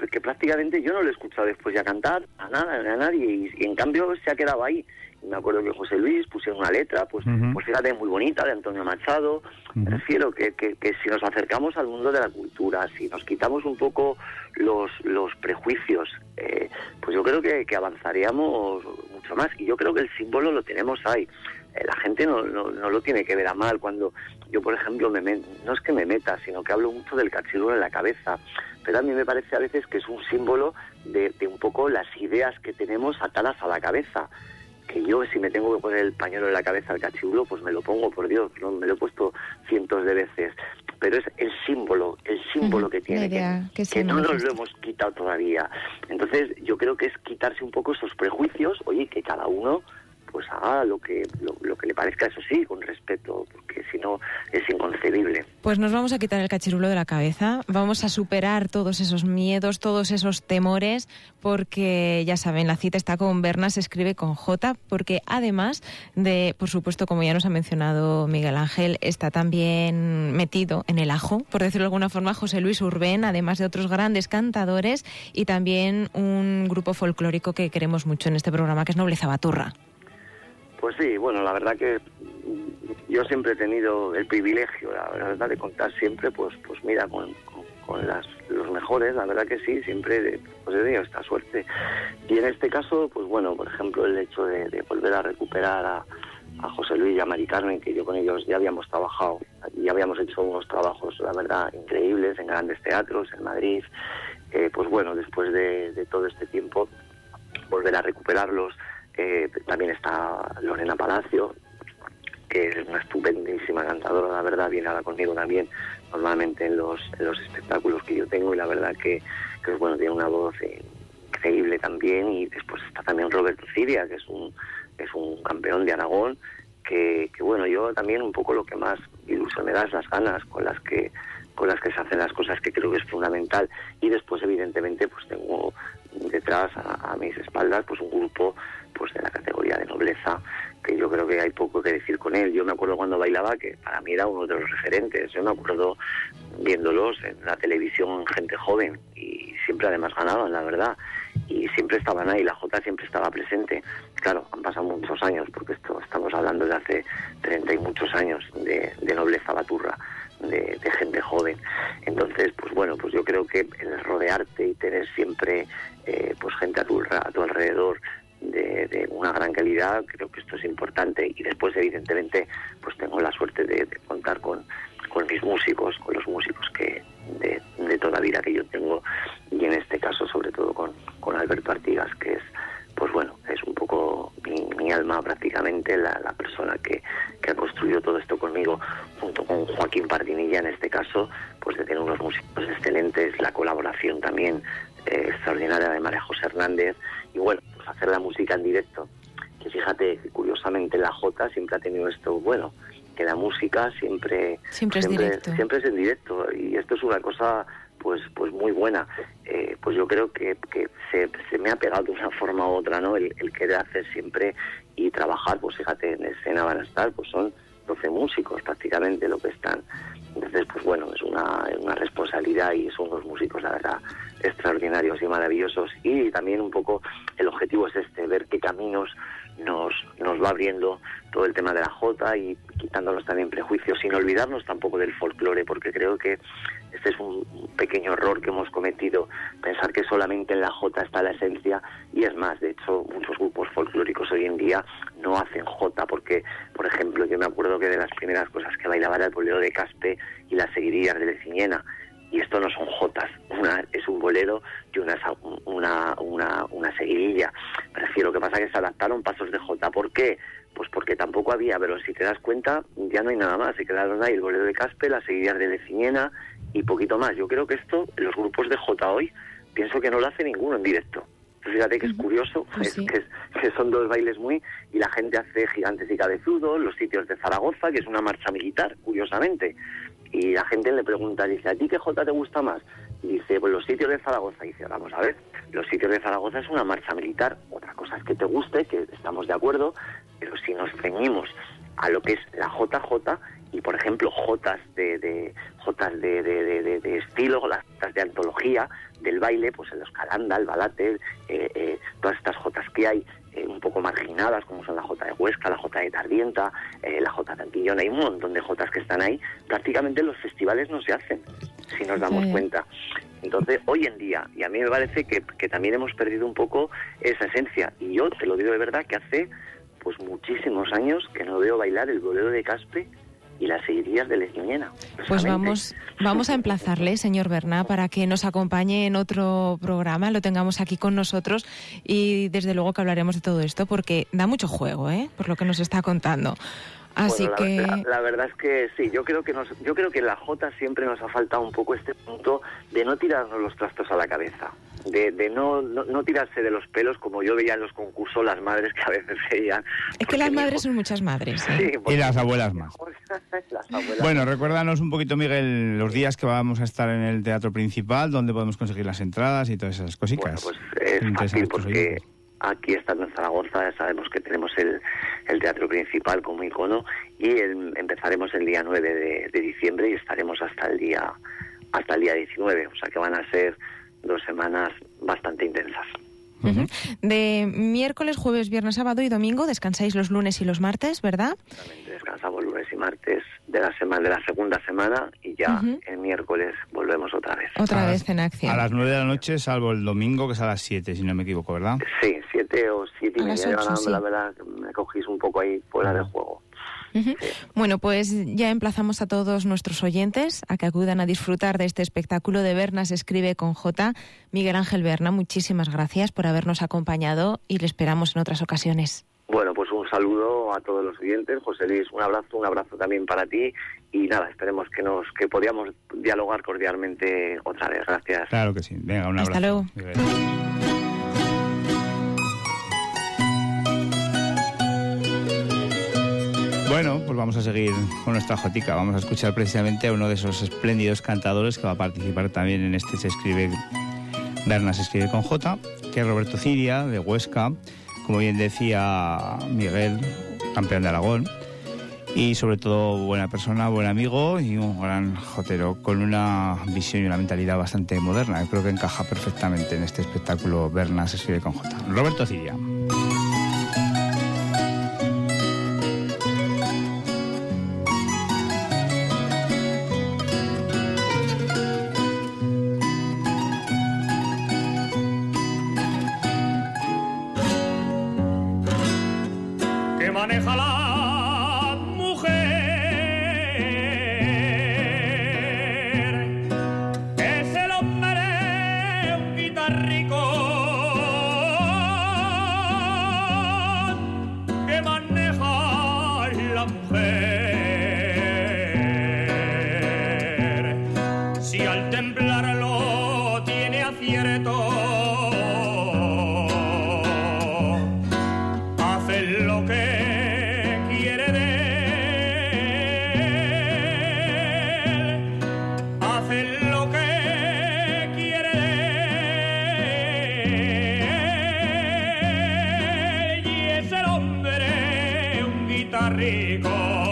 que prácticamente yo no lo he escuchado después ya cantar a nadie, y en cambio se ha quedado ahí. Y me acuerdo que José Luis pusieron una letra, pues fíjate, muy bonita, de Antonio Machado. Me refiero que si nos acercamos al mundo de la cultura, si nos quitamos un poco los prejuicios, pues yo creo que avanzaríamos mucho más. Y yo creo que el símbolo lo tenemos ahí. La gente no lo tiene que ver a mal. Cuando yo, por ejemplo, no es que me meta, sino que hablo mucho del cachirulo en la cabeza, pero a mí me parece a veces que es un símbolo de un poco las ideas que tenemos atadas a la cabeza, que yo, si me tengo que poner el pañuelo en la cabeza al cachirulo, pues me lo pongo, por Dios, ¿no? Me lo he puesto cientos de veces, pero es el símbolo que tiene, que no nos lo hemos quitado todavía. Entonces yo creo que es quitarse un poco esos prejuicios, oye, que cada uno pues haga lo que le parezca, eso sí, con respeto, porque si no es inconcebible. Pues nos vamos a quitar el cachirulo de la cabeza, vamos a superar todos esos miedos, todos esos temores, porque ya saben, la cita está con Berna, se escribe con J, porque además de, por supuesto, como ya nos ha mencionado Miguel Ángel, está también metido en el ajo, por decirlo de alguna forma, José Luis Urbén, además de otros grandes cantadores, y también un grupo folclórico que queremos mucho en este programa, que es Nobleza Baturra. Pues sí, bueno, la verdad que yo siempre he tenido el privilegio, la verdad, de contar siempre, pues mira, con los mejores, la verdad que sí, siempre pues he tenido esta suerte. Y en este caso, pues bueno, por ejemplo, el hecho de volver a recuperar a José Luis y a Mari Carmen, que yo con ellos ya habíamos trabajado, y habíamos hecho unos trabajos, la verdad, increíbles en grandes teatros, en Madrid, pues bueno, después de todo este tiempo, volver a recuperarlos. También está Lorena Palacio, que es una estupendísima cantadora, la verdad, viene ahora conmigo también normalmente en los espectáculos que yo tengo, y la verdad que bueno, tiene una voz increíble también. Y después está también Roberto Ciria, que es un campeón de Aragón, que bueno, yo también un poco lo que más ilusión me da es las ganas con las que se hacen las cosas, que creo que es fundamental. Y después, evidentemente, pues tengo detrás a mis espaldas pues un grupo pues de la categoría de nobleza, que yo creo que hay poco que decir con él. Yo me acuerdo cuando bailaba que para mí era uno de los referentes. Yo me acuerdo viéndolos en la televisión, gente joven, y siempre además ganaban, la verdad, y siempre estaban ahí, la Jota siempre estaba presente. Claro, han pasado muchos años, porque estamos hablando de hace 30 y muchos años de nobleza baturra, de gente joven. Entonces, pues bueno, pues yo creo que el rodearte y tener siempre pues gente a tu alrededor de una gran calidad, creo que esto es importante. Y después, evidentemente, pues tengo la suerte de contar con mis músicos, con los músicos que de toda vida que yo tengo, y en este caso sobre todo con Alberto Artigas, que es, pues bueno, es un poco mi alma prácticamente, la persona que ha construido todo esto conmigo, junto con Joaquín Pardinilla en este caso, pues de tener unos músicos excelentes, la colaboración también extraordinaria de María José Hernández, y bueno, pues hacer la música en directo, que fíjate, curiosamente la Jota siempre ha tenido esto, bueno, que la música siempre es en directo, y esto es una cosa pues muy buena. Pues yo creo que se me ha pegado de una forma u otra, ¿no? El querer hacer siempre y trabajar, pues fíjate, en escena van a estar, pues son 12 músicos prácticamente lo que están. Entonces, pues bueno, es una responsabilidad, y son unos músicos, la verdad, extraordinarios y maravillosos. Y también un poco el objetivo es ver qué caminos nos va abriendo todo el tema de la Jota, y quitándonos también prejuicios, sin olvidarnos tampoco del folclore, porque creo que este es un pequeño error que hemos cometido, pensar que solamente en la Jota está la esencia. Y es más, de hecho, muchos grupos folclóricos hoy en día no hacen Jota, porque, por ejemplo, yo me acuerdo que de las primeras cosas que bailaba era el bolero de Caspe y las seguidillas de Leciñena, y esto no son jotas, una es un bolero y una seguidilla. Prefiero, que pasa que se adaptaron pasos de jota. ¿Por qué? Pues porque tampoco había, pero si te das cuenta ya no hay nada más, se quedaron ahí el bolero de Caspe, las seguidillas de Leciñena y poquito más. Yo creo que esto, los grupos de jota hoy, pienso que no lo hace ninguno en directo. Fíjate que es curioso, pues sí, que son dos bailes y la gente hace Gigantes y Cabezudos, Los Sitios de Zaragoza, que es una marcha militar, curiosamente, y la gente le pregunta, dice, ¿a ti qué jota te gusta más? Y dice, pues Los Sitios de Zaragoza. Y dice, vamos a ver, Los Sitios de Zaragoza es una marcha militar, otra cosa es que te guste, que estamos de acuerdo, pero si nos ceñimos a lo que es la JJ, y por ejemplo jotas de jotas de estilo, las jotas de antología del baile, pues el Oscaranda, el Balate, todas estas jotas que hay, un poco marginadas, como son la jota de Huesca, la jota de Tardienta, la jota de Antillón. Hay un montón de jotas que están ahí. Prácticamente los festivales no se hacen, si nos damos cuenta. Entonces, hoy en día, y a mí me parece que también hemos perdido un poco esa esencia. Y yo te lo digo de verdad, que hace pues muchísimos años que no veo bailar el bolero de Caspe y las seguirías de Leñina. Pues vamos a emplazarle, señor Berna, para que nos acompañe en otro programa, lo tengamos aquí con nosotros, y desde luego que hablaremos de todo esto, porque da mucho juego, por lo que nos está contando. Así que la verdad es que sí, yo creo que en la jota siempre nos ha faltado un poco este punto de no tirarnos los trastos a la cabeza, de no tirarse de los pelos, como yo veía en los concursos las madres que a veces veían. Es que las madres son muchas madres. Sí, y las abuelas más. Bueno, recuérdanos un poquito, Miguel, los días que vamos a estar en el Teatro Principal, dónde podemos conseguir las entradas y todas esas cositas. Bueno, pues es fácil, porque aquí estando en Zaragoza ya sabemos que tenemos el Teatro Principal como icono, y empezaremos el día 9 de diciembre y estaremos hasta el día 19, o sea que van a ser 2 semanas bastante intensas. Uh-huh. De miércoles, jueves, viernes, sábado y domingo descansáis los lunes y los martes, ¿verdad? Exactamente, descansamos lunes y martes de la segunda semana, y ya el miércoles volvemos otra vez. Otra vez en acción. A las 9 de la noche, salvo el domingo, que es a las 7, si no me equivoco, ¿verdad? Sí, 7 o 7 y media. 8, sí. La verdad, me cogís un poco ahí fuera del juego. Uh-huh. Sí. Bueno, pues ya emplazamos a todos nuestros oyentes a que acudan a disfrutar de este espectáculo de Berna se escribe con J. Miguel Ángel Berna, muchísimas gracias por habernos acompañado y le esperamos en otras ocasiones. Bueno, pues un saludo a todos los oyentes. José Luis, un abrazo también para ti, y nada, esperemos que podamos dialogar cordialmente otra vez. Gracias. Claro que sí. Venga, un abrazo. Hasta luego. Bueno, pues vamos a seguir con nuestra jotica. Vamos a escuchar precisamente a uno de esos espléndidos cantadores que va a participar también en este Berna se escribe con J, que es Roberto Ciria, de Huesca, como bien decía Miguel, campeón de Aragón, y sobre todo buena persona, buen amigo y un gran jotero con una visión y una mentalidad bastante moderna. Yo creo que encaja perfectamente en este espectáculo Berna se escribe con J. Roberto Ciria. Maneja la mujer, es el hombre un guitarrico que maneja la mujer. Si al templarlo tiene acierto, hace lo que rico.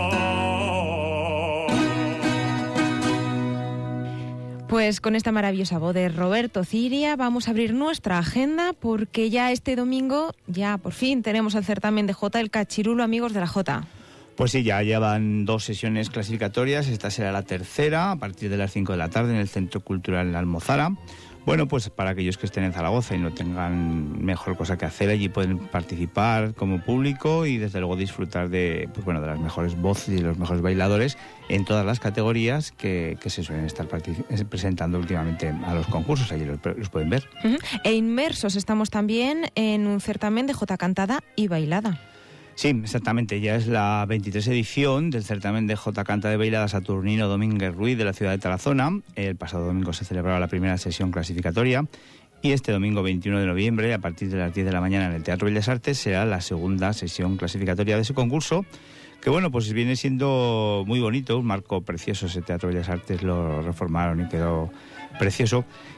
Pues con esta maravillosa voz de Roberto Ciria vamos a abrir nuestra agenda, porque ya este domingo, ya por fin tenemos el certamen de Jota, el Cachirulo, amigos de la Jota. Pues sí, ya llevan 2 sesiones clasificatorias, esta será la tercera, a partir de las 5 de la tarde en el Centro Cultural Almozara. Bueno, pues para aquellos que estén en Zaragoza y no tengan mejor cosa que hacer, allí pueden participar como público y desde luego disfrutar de las mejores voces y los mejores bailadores en todas las categorías que se suelen estar presentando últimamente a los concursos. Allí los pueden ver. Uh-huh. E inmersos estamos también en un certamen de jota cantada y bailada. Sí, exactamente. Ya es la 23 edición del certamen de Jota Canta de Bailada Saturnino Domínguez Ruiz de la ciudad de Tarazona. El pasado domingo se celebraba la primera sesión clasificatoria y este domingo 21 de noviembre, a partir de las 10 de la mañana en el Teatro Bellas Artes, será la segunda sesión clasificatoria de ese concurso, que bueno, pues viene siendo muy bonito, un marco precioso. Ese Teatro Bellas Artes lo reformaron y quedó precioso.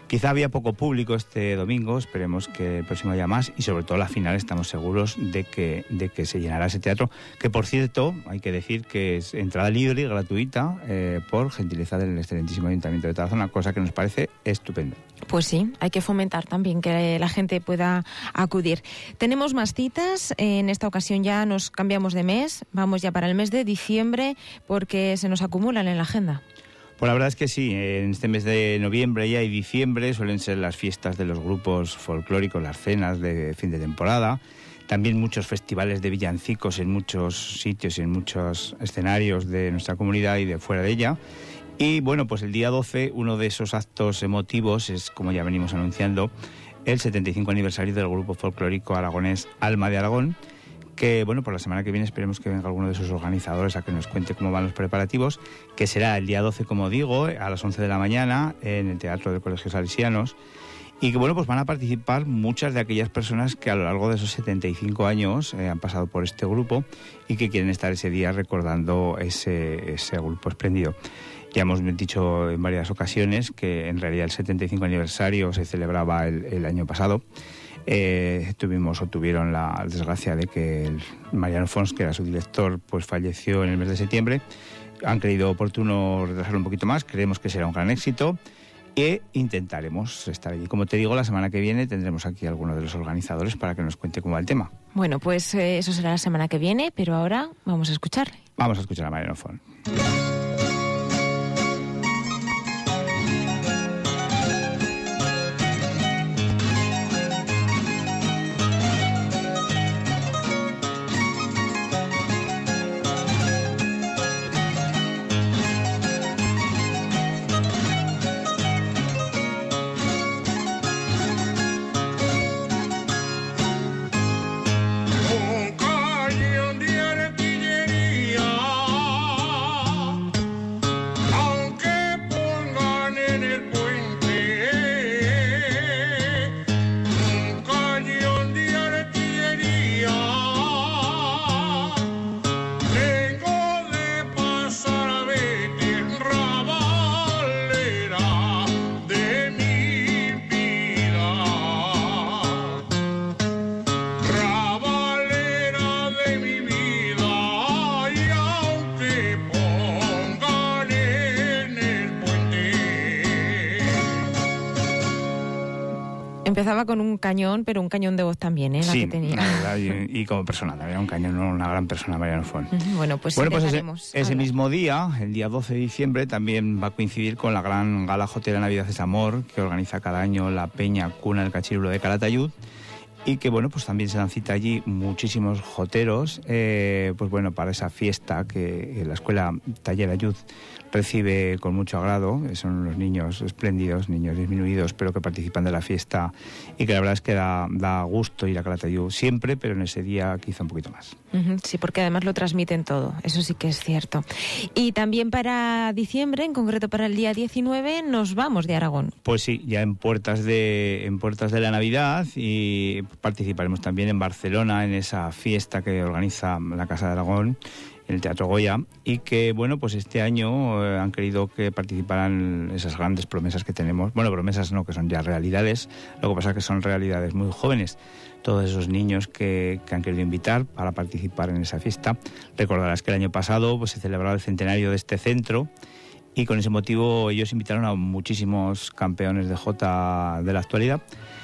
Quizá había poco público este domingo, esperemos que el próximo haya más, y sobre todo la final estamos seguros de que se llenará ese teatro, que por cierto, hay que decir que es entrada libre y gratuita por gentileza del excelentísimo Ayuntamiento de Tarazona, cosa que nos parece estupenda. Pues sí, hay que fomentar también que la gente pueda acudir. Tenemos más citas, en esta ocasión ya nos cambiamos de mes, vamos ya para el mes de diciembre porque se nos acumulan en la agenda. Pues la verdad es que sí, en este mes de noviembre ya y diciembre suelen ser las fiestas de los grupos folclóricos, las cenas de fin de temporada, también muchos festivales de villancicos en muchos sitios y en muchos escenarios de nuestra comunidad y de fuera de ella. Y bueno, pues el día 12, uno de esos actos emotivos es, como ya venimos anunciando, el 75 aniversario del grupo folclórico aragonés Alma de Aragón, que bueno, por la semana que viene esperemos que venga alguno de sus organizadores a que nos cuente cómo van los preparativos, que será el día 12, como digo, a las 11 de la mañana en el Teatro del Colegio Salesianos, y que bueno, pues van a participar muchas de aquellas personas que a lo largo de esos 75 años han pasado por este grupo y que quieren estar ese día recordando ese grupo espléndido. Ya hemos dicho en varias ocasiones que en realidad el 75 aniversario se celebraba el año pasado. Tuvieron la desgracia de que Mariano Fons, que era su director, pues falleció en el mes de septiembre. Han creído oportuno retrasarlo un poquito más, creemos que será un gran éxito e intentaremos estar allí. Como te digo, la semana que viene tendremos aquí a alguno de los organizadores para que nos cuente cómo va el tema. Bueno, pues eso será la semana que viene, pero ahora vamos a escucharle. Vamos a escuchar a Mariano Fons. Empezaba con un cañón, pero un cañón de voz también, ¿eh? La sí, que tenía. La verdad, y como persona, también era un cañón, una gran persona, Mariano Fons. Bueno, pues ese mismo día, el día 12 de diciembre, también va a coincidir con la gran gala jotera Navidad es Amor, que organiza cada año la Peña Cuna del Cachirulo de Calatayud, y que bueno, pues también se dan cita allí muchísimos joteros, pues bueno, para esa fiesta que la Escuela Taller Ayud recibe con mucho agrado. Son los niños espléndidos, niños disminuidos, pero que participan de la fiesta y que la verdad es que da gusto ir a Calatayud siempre, pero en ese día quizá un poquito más. Sí, porque además lo transmiten todo, eso sí que es cierto. Y también para diciembre, en concreto para el día 19, nos vamos de Aragón. Pues sí, ya en puertas de la Navidad, y participaremos también en Barcelona en esa fiesta que organiza la Casa de Aragón, en el Teatro Goya, y que, bueno, pues este año han querido que participaran esas grandes promesas que tenemos. Bueno, promesas no, que son ya realidades, lo que pasa es que son realidades muy jóvenes. Todos esos niños que han querido invitar para participar en esa fiesta. Recordarás que el año pasado pues se celebraba el centenario de este centro, y con ese motivo ellos invitaron a muchísimos campeones de jota de la actualidad.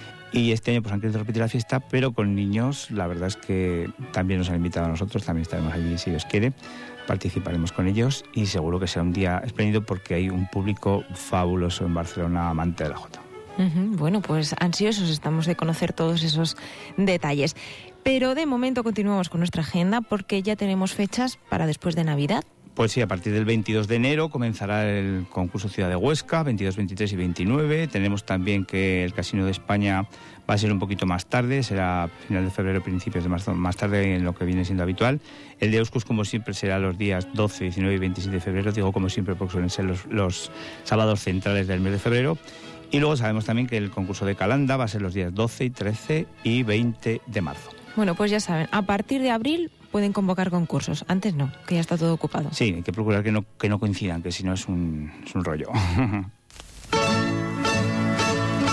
Y este año pues han querido repetir la fiesta, pero con niños. La verdad es que también nos han invitado a nosotros, también estaremos allí si Dios quiere, participaremos con ellos y seguro que será un día espléndido porque hay un público fabuloso en Barcelona amante de la jota. Bueno, pues ansiosos estamos de conocer todos esos detalles. Pero de momento continuamos con nuestra agenda porque ya tenemos fechas para después de Navidad. Pues sí, a partir del 22 de enero comenzará el concurso Ciudad de Huesca, 22, 23 y 29. Tenemos también que el Casino de España va a ser un poquito más tarde, será final de febrero, principios de marzo, más tarde en lo que viene siendo habitual. El de Euskus, como siempre, será los días 12, 19 y 27 de febrero. Digo como siempre porque suelen ser los sábados centrales del mes de febrero. Y luego sabemos también que el concurso de Calanda va a ser los días 12, 13 y 20 de marzo. Bueno, pues ya saben, a partir de abril pueden convocar concursos. Antes no, que ya está todo ocupado. Sí, hay que procurar que no coincidan, que si no es un rollo.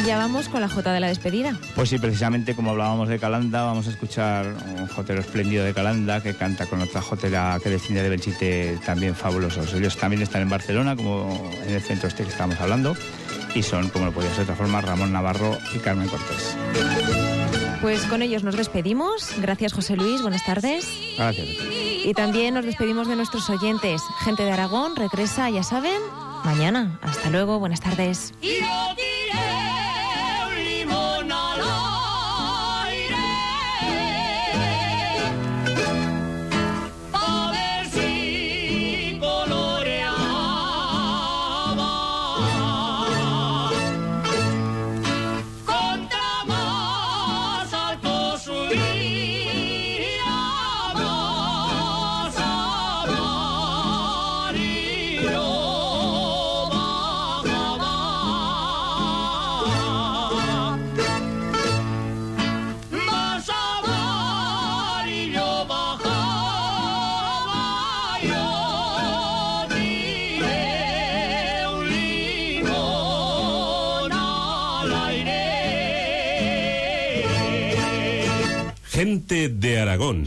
ya vamos con la jota de la despedida. Pues sí, precisamente como hablábamos de Calanda, vamos a escuchar un jotero espléndido de Calanda que canta con otra jotera que desciende de Belchite, también fabulosos. Ellos también están en Barcelona, como en el centro este que estábamos hablando, y son, como no podía ser de otra forma, Ramón Navarro y Carmen Cortés. Pues con ellos nos despedimos. Gracias, José Luis. Buenas tardes. Gracias. Y también nos despedimos de nuestros oyentes. Gente de Aragón regresa, ya saben, mañana. Hasta luego. Buenas tardes. Gente de Aragón.